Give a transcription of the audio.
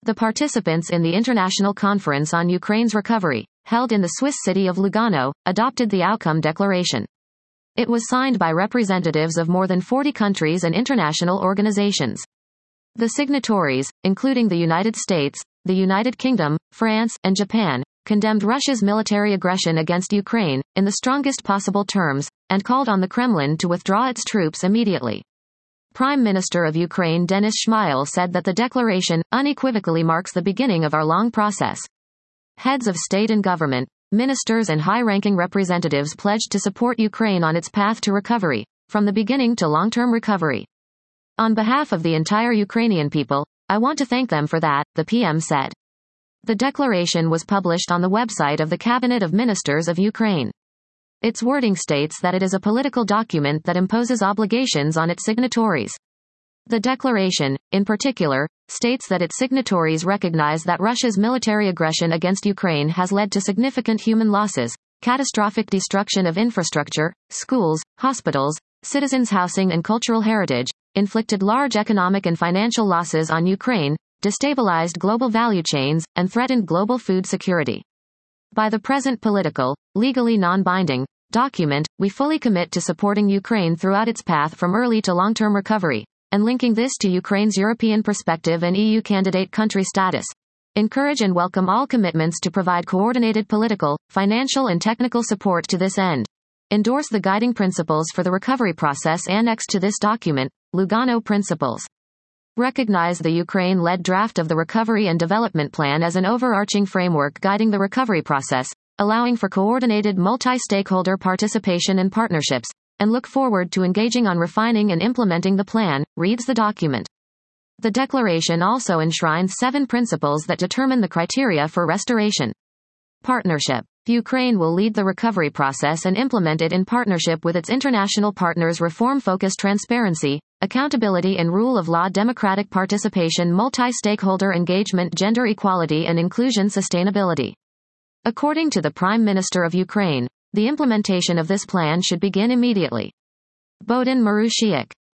The participants in the International Conference on Ukraine's Recovery, held in the Swiss city of Lugano, adopted the outcome declaration. It was signed by representatives of more than 40 countries and international organizations. The signatories, including the United States, the United Kingdom, France, and Japan, condemned Russia's military aggression against Ukraine, in the strongest possible terms, and called on the Kremlin to withdraw its troops immediately. Prime Minister of Ukraine Denis Shmyhal said that the declaration unequivocally marks the beginning of our long process. Heads of state and government, ministers and high-ranking representatives pledged to support Ukraine on its path to recovery, from the beginning to long-term recovery. On behalf of the entire Ukrainian people, I want to thank them for that, the PM said. The declaration was published on the website of the Cabinet of Ministers of Ukraine. Its wording states that it is a political document that imposes obligations on its signatories. The declaration, in particular, states that its signatories recognize that Russia's military aggression against Ukraine has led to significant human losses, catastrophic destruction of infrastructure, schools, hospitals, citizens' housing and cultural heritage, inflicted large economic and financial losses on Ukraine, destabilized global value chains, and threatened global food security. By the present political, legally non-binding, document, we fully commit to supporting Ukraine throughout its path from early to long-term recovery, and linking this to Ukraine's European perspective and EU candidate country status. Encourage and welcome all commitments to provide coordinated political, financial and technical support to this end. Endorse the guiding principles for the recovery process annexed to this document, Lugano Principles. Recognize the Ukraine-led draft of the Recovery and Development Plan as an overarching framework guiding the recovery process, allowing for coordinated multi-stakeholder participation and partnerships, and look forward to engaging on refining and implementing the plan, reads the document. The declaration also enshrines 7 principles that determine the criteria for restoration. Partnership. Ukraine will lead the recovery process and implement it in partnership with its international partners. Reform-focused transparency, accountability and rule of law, democratic participation, multi-stakeholder engagement, gender equality and inclusion, sustainability. According to the Prime Minister of Ukraine, the implementation of this plan should begin immediately. Bohdan Marushiuk.